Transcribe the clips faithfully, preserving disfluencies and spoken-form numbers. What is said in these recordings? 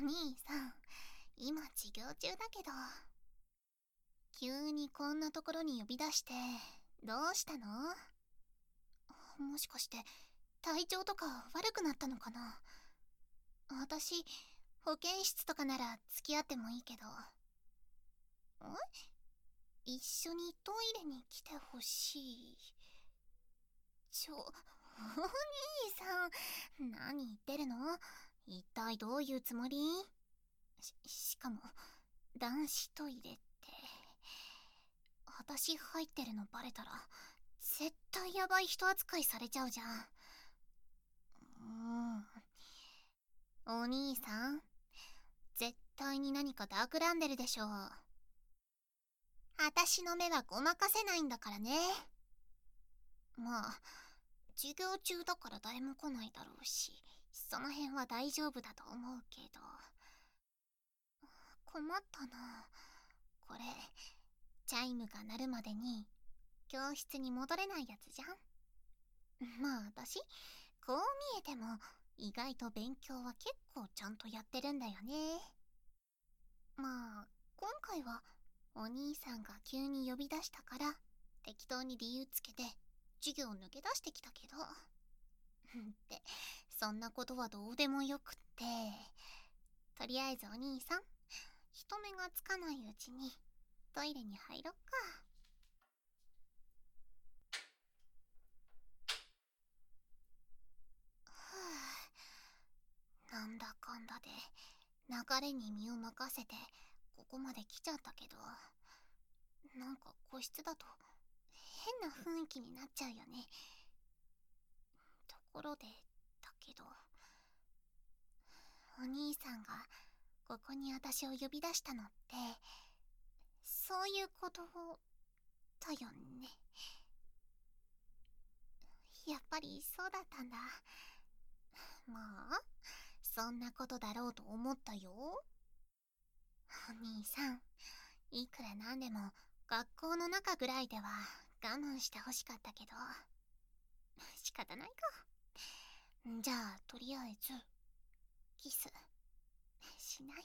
兄さん、今授業中だけど。急にこんなところに呼び出して、どうしたの？もしかして、体調とか悪くなったのかな？私、保健室とかなら付き合ってもいいけど。ん？一緒にトイレに来てほしい。ちょ、お兄さん、何言ってるの？一体どういうつもり？し、しかも、男子トイレって。私入ってるのバレたら、絶対ヤバい人扱いされちゃうじゃん。うん。お兄さん、絶対に何か企んでるでしょう。私の目はごまかせないんだからね。まあ、授業中だから誰も来ないだろうし、その辺は大丈夫だと思うけど。困ったな。これ、チャイムが鳴るまでに、教室に戻れないやつじゃん。まあ私、こう見えても、意外と勉強は結構ちゃんとやってるんだよね。まあ、今回は、お兄さんが急に呼び出したから、適当に理由つけて、授業を抜け出してきたけど。って、そんなことはどうでもよくって。とりあえずお兄さん、人目がつかないうちに、トイレに入ろっか。なんだかんだで流れに身を任せてここまで来ちゃったけど、なんか個室だと変な雰囲気になっちゃうよね。ところでだけど、お兄さんがここに私を呼び出したのってそういうことだよね。やっぱりそうだったんだ。まあそんなことだろうと思ったよ。お兄さん、いくらなんでも学校の中ぐらいでは我慢してほしかったけど、仕方ないか。じゃあとりあえずキスしない？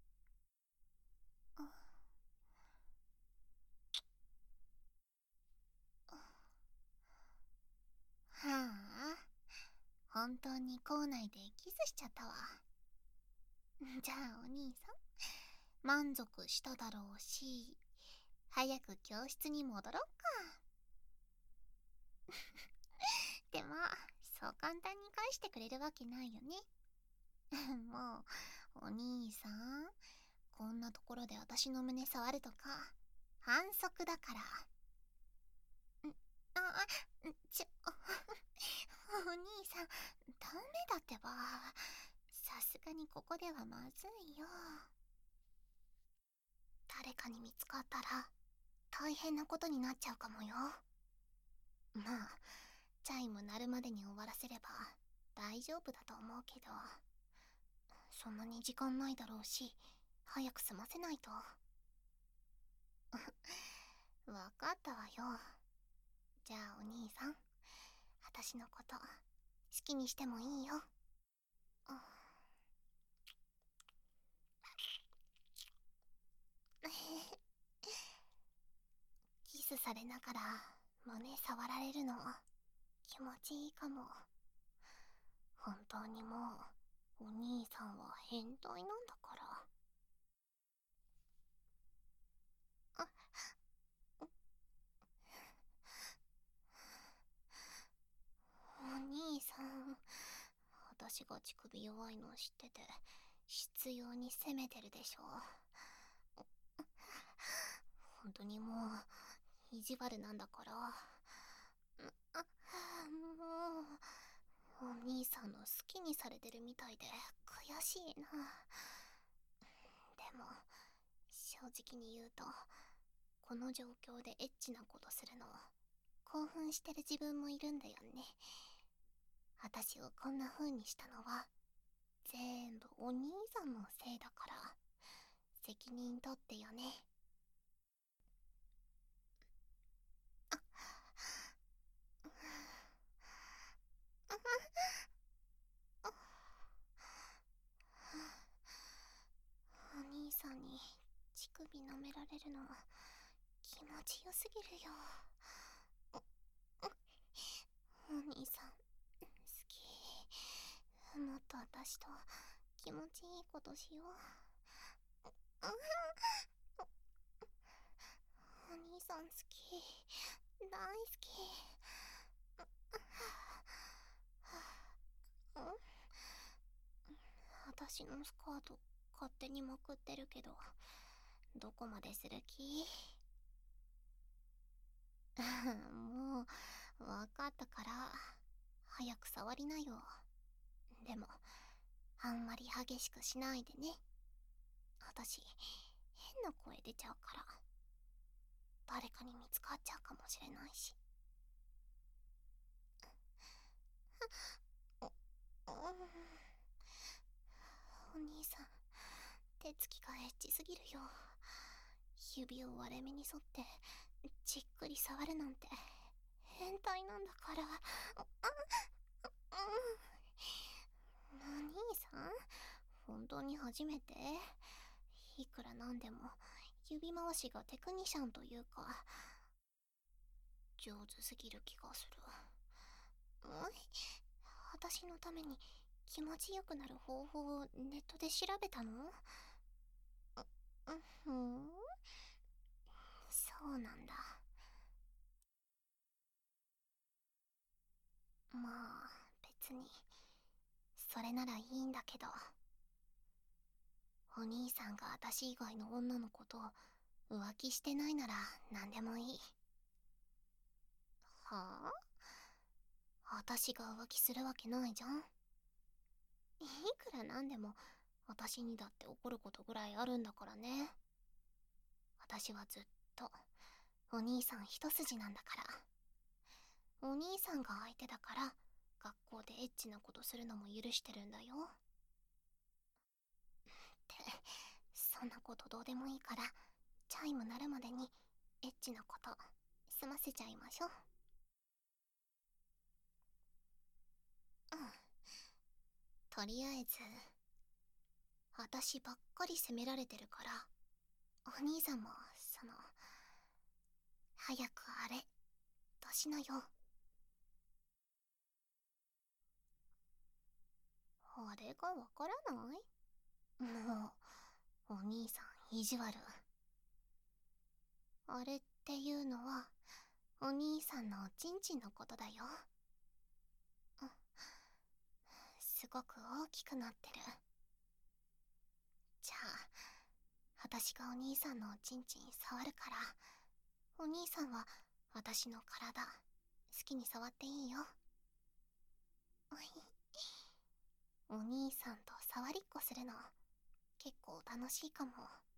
はあ、本当に校内でキスしちゃったわ。じゃあお兄さん、満足しただろうし、早く教室に戻ろうか。でも、そう簡単に返してくれるわけないよね。もう、お兄さん、こんなところで私の胸触るとか、反則だから。ん、あ、ちょ、お兄さん、ダメだってば。さすがにここではまずいよ。誰かに見つかったら、大変なことになっちゃうかもよ。まあ、チャイム鳴るまでに終わらせれば大丈夫だと思うけど、そんなに時間ないだろうし、早く済ませないと。わかったわよ。じゃあお兄さん、私のこと好きにしてもいいよ。キスされながら胸触られるの気持ちいいかも。本当にもうお兄さんは変態なんだから。あ、お兄さん、私が乳首弱いの知ってて執拗に攻めてるでしょ。本当にもう意地悪なんだから。あ、もうお兄さんの好きにされてるみたいで悔しいな。でも正直に言うと、この状況でエッチなことするの興奮してる自分もいるんだよね。私をこんな風にしたのは全部お兄さんのせいだから、責任取ってよね。 首舐められるの気持ちよすぎるよ。お兄さん好き。もっと私と気持ちいいことしよう。お兄さん好き、大好き。私のスカート勝手にまくってるけど、どこまでする気？もうわかったから早く触りなよ。でもあんまり激しくしないでね。私変な声出ちゃうから、誰かに見つかっちゃうかもしれないし。お、お兄さん、手つきがエッチすぎるよ。指を割れ目に沿ってじっくり触るなんて変態なんだから。お兄さん、本当に初めて？いくらなんでも指回しがテクニシャンというか上手すぎる気がする。私のために気持ちよくなる方法をネットで調べたの？う、うん、そうなんだ。まあ別にそれならいいんだけど、お兄さんが私以外の女の子と浮気してないなら何でもいい。はあ？私が浮気するわけないじゃん。いくらなんでも私にだって怒ることぐらいあるんだからね。私はずっとお兄さん一筋なんだから。お兄さんが相手だから学校でエッチなことするのも許してるんだよ。ってそんなことどうでもいいから、チャイム鳴るまでにエッチなこと済ませちゃいましょう。うん、とりあえず私ばっかり責められてるから、お兄さんもその早くあれとしなよ。あれがわからない？もうお兄さん意地悪。あれっていうのはお兄さんのおちんちんのことだよ。すごく大きくなってる。じゃあ私がお兄さんのおちんちん触るから、お兄さんは私の体好きに触っていいよ。お兄さんと触りっこするの結構楽しいかも。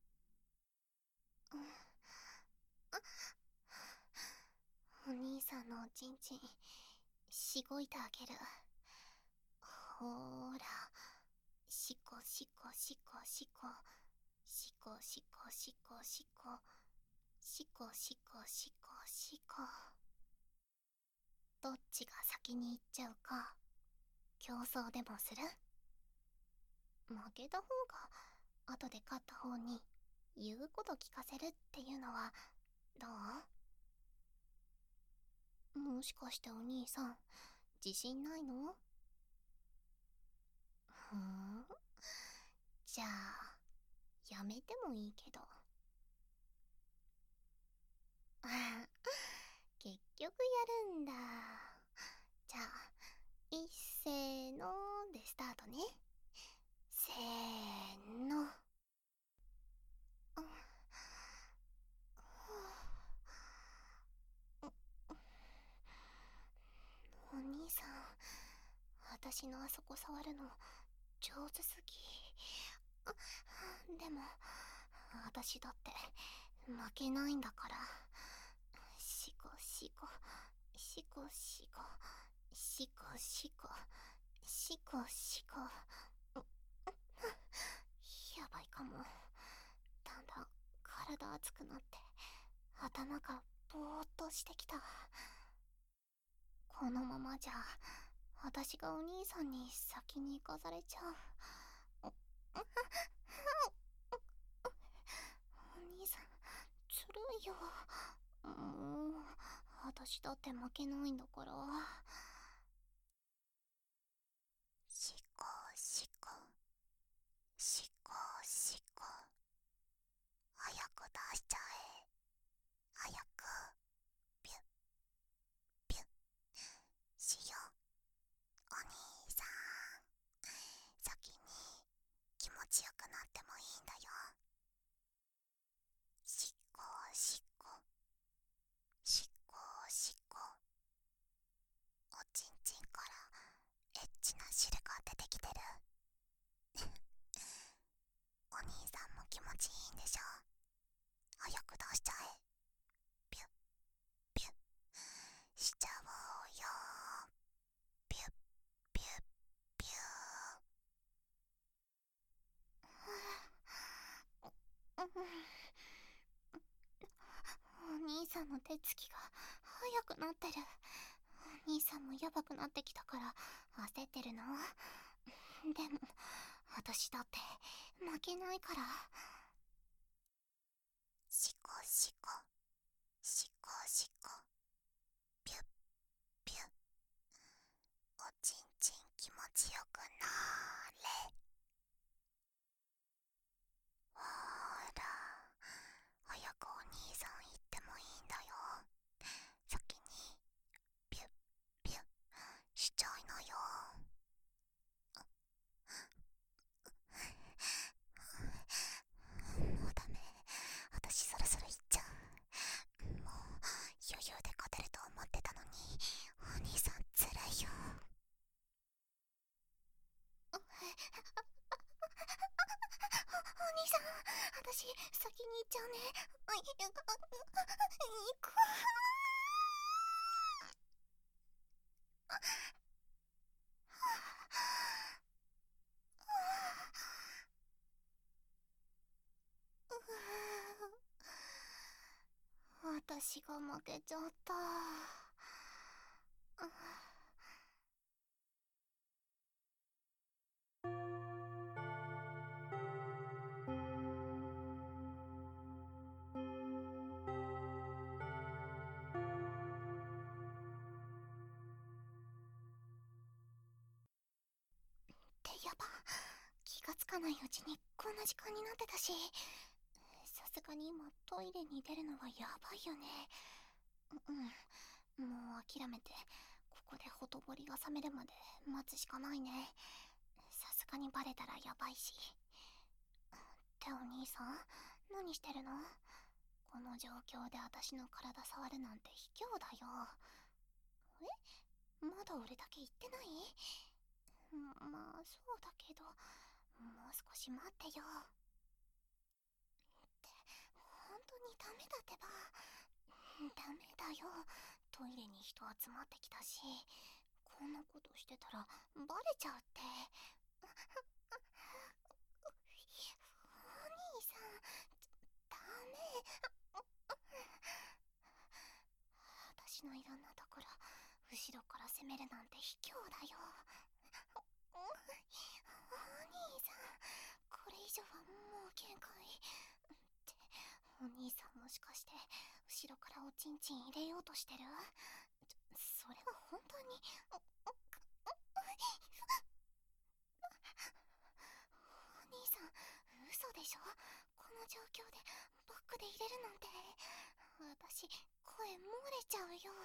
うん、お兄さんのおちんちんしごいてあげる。ほーら、しこしこしこしこしこしこしこしこしこしこしこしこ。どっちが先に行っちゃうか競争でもする？負けた方が後で勝った方に言うこと聞かせるっていうのはどう？もしかしてお兄さん自信ないの？ふーん、じゃあやめてもいいけど。結局やるんだ。じゃあいっせーのでスタートね。せーの。お兄さん、私のあそこ触るの上手すぎ。でも私だって負けないんだから。しこしこしこしこしこしこしこしこ。やばいかも。だんだん体熱くなって頭がぼーっとしてきた。このままじゃ私がお兄さんに先に行かされちゃう。お兄よ。もう私だって負けないんだから。しこしこしこしこ、早く出しちゃえ。早くピュッピュッしよう。お兄さん、先に気持ちよくなってもいいんだよ。しこしこしこしこ、おちんちんからエッチな汁が出てきてる。お兄さんも気持ちいいんでしょ。早く出しちゃえ。ピュッピュッしちゃおうよ。ピュッピュッピュー。お兄さんの手つきが速くなってる。お兄さんもヤバくなってきたから焦ってるの。でも私だって負けないから。しこしこしこしこ、ピュッピュッ、おちんちん気持ちよくなーれ。ほーら、早くお兄さん行ってもいいんだよ。先にピュッピュッしちゃいなよ。もうダメ、私そろそろ行っちゃう。もう余裕で勝てると思ってたのに、お兄さんつらいよ。お兄さん、私先に行っちゃうね。行く。私が負けちゃった。ってやば、気がつかないうちにこんな時間になってたし、さすがに今トイレに出るのはやばいよね。うん、もう諦めてここでほとぼりが冷めるまで待つしかないね。さすがにバレたらやばいし。ってお兄さん、何してるの？この状況で私の体触るなんて卑怯だよ。え？まだ俺だけ言ってない？まあそうだけど、もう少し待ってよ。って本当にダメだってば。ダメだよ、トイレに人集まってきたし、こんなことしてたらバレちゃうって。お兄さん、ダメ。私のいろんなところ後ろから攻めるなんて卑怯だよ。お兄さん、これ以上はもう限界って。お兄さんもしかして後ろからおちんちん入れようとしてる？それは本当に。お兄さん、嘘でしょ？この状況でバックで入れるなんて。私声漏れちゃうよ。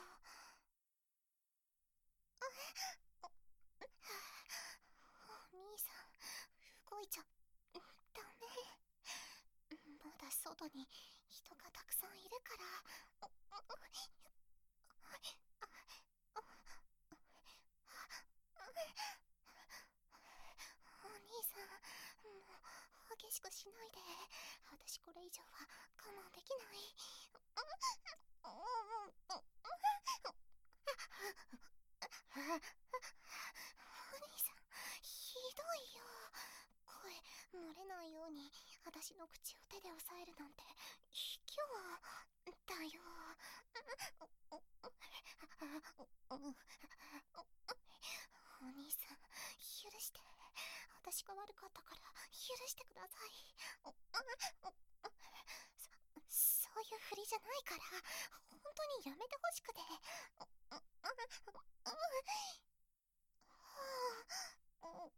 お兄さん、動いちゃダメ。まだ外に人がたくさんいるから。お兄さん、もう激しくしないで。私これ以上は我慢できない。お兄さん、ひどいよ。声漏れないように私の口を手で押さえるなんて卑怯だよ。お兄さん、許して。私が悪かったから許してください。そ、そそういうふりじゃないから、本当にやめてほしくて。う、う、う、う、う、う、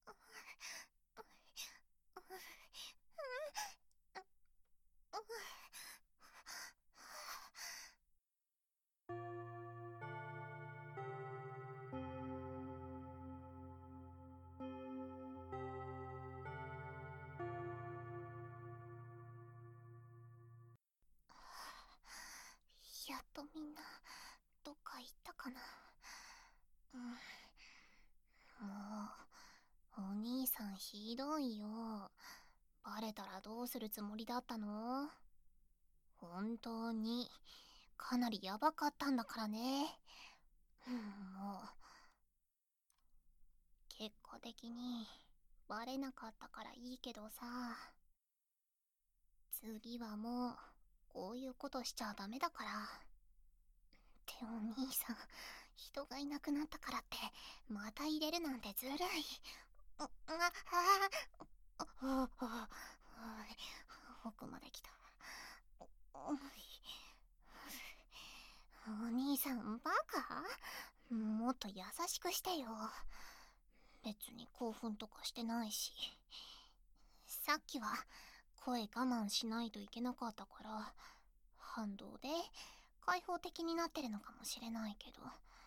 やっとみんなどっか行ったかな。うん、もうお兄さんひどいよ。バレたらどうするつもりだったの？本当にかなりヤバかったんだからね。うん、もう結果的にバレなかったからいいけどさ、次はもうこういうことしちゃダメだから。ってお兄さん、人がいなくなったからってまた入れるなんてずるい。あ、あ、あ、あ、あ、奥まで来た。お兄さんバカ？もっと優しくしてよ。別に興奮とかしてないし。さっきは声我慢しないといけなかったから反動で開放的になってるのかもしれないけど、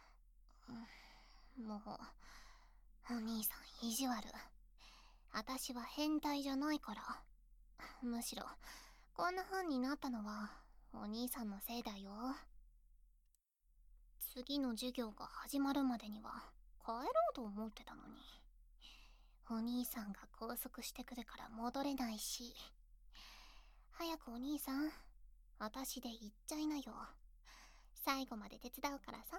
もうお兄さん意地悪。私は変態じゃないから。むしろこんな風になったのはお兄さんのせいだよ。次の授業が始まるまでには帰ろうと思ってたのに、お兄さんが拘束してくるから戻れないし。早くお兄さん、私で行っちゃいなよ。最後まで手伝うからさ。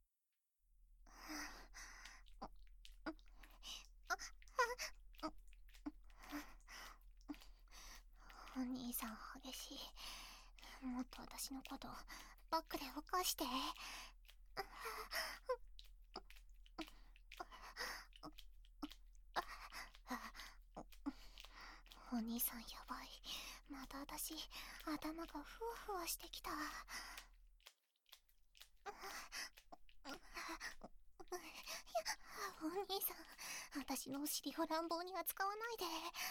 お兄さん激しい。もっと私のことバックで動かして。お兄さんやばい。また私頭がふわふわしてきた。お兄さん、私のお尻を乱暴に扱わないで。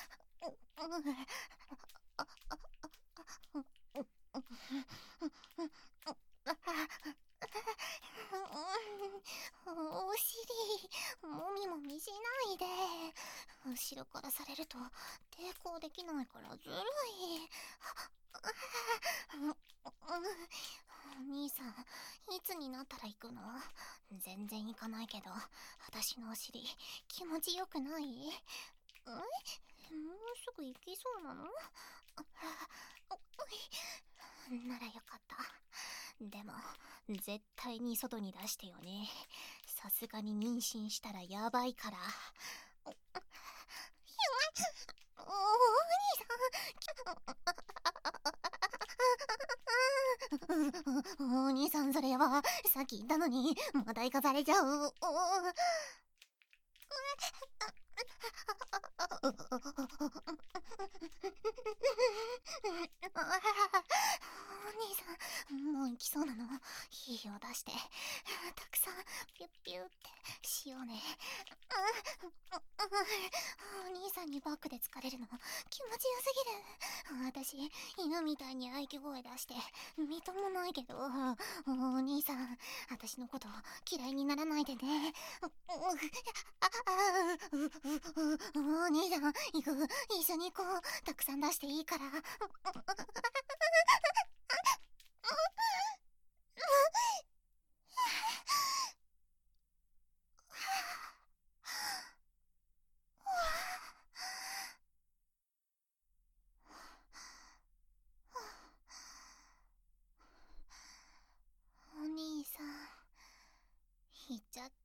お尻もみもみしないで。後ろからされると抵抗できないからずるい。お兄さん、いつになったら行くの？全然行かないけど私のお尻気持ちよくない？え？もうすぐ行きそうなの？ならよかった。でも絶対に外に出してよね。さすがに妊娠したらヤバいから。お、お兄さん、それはさっき言ったのにまた行かされちゃう。お兄さん、もう行きそうなの？火を出してたくさんピュッピュッってしようね。お兄さんにバックで疲れるの気持ちよすぎる。私犬みたいに喘ぎ声出してみともないけど、お兄さん私のこと嫌いにならないでね。お兄さん行く、一緒に行こう。たくさん出していいから。お兄さん行っちゃった。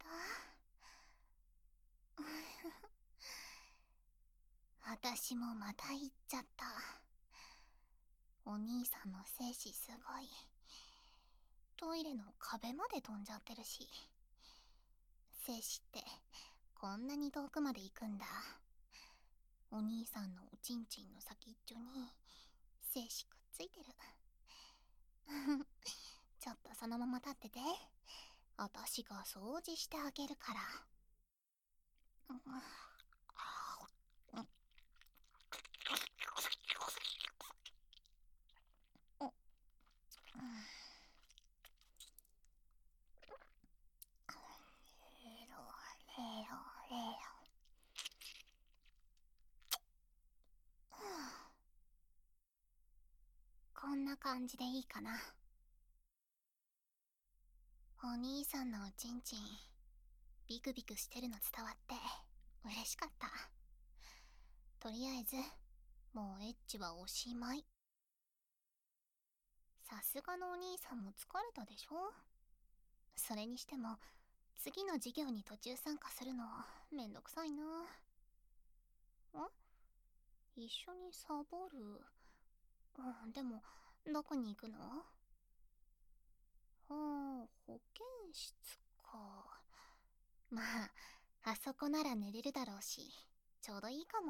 私もまた行っちゃった。お兄さんの精子すごい。トイレの壁まで飛んじゃってるし。精子ってこんなに遠くまで行くんだ。お兄さんのおちんちんの先っちょに精子くっついてる。 ちょっとそのまま立ってて。私が掃除してあげるから。レロレロレロ。こんな感じでいいかな。お兄さんのおちんちんビクビクしてるの伝わって嬉しかった。とりあえずもうエッチはおしまい。さすがのお兄さんも疲れたでしょ。それにしても次の授業に途中参加するのめんどくさいな。ん？一緒にサボる？うん、でもどこに行くの？はあ、保健室か。まああそこなら寝れるだろうしちょうどいいかも。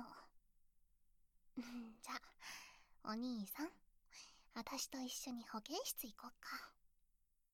じゃあお兄さん、私と一緒に保健室行こっか。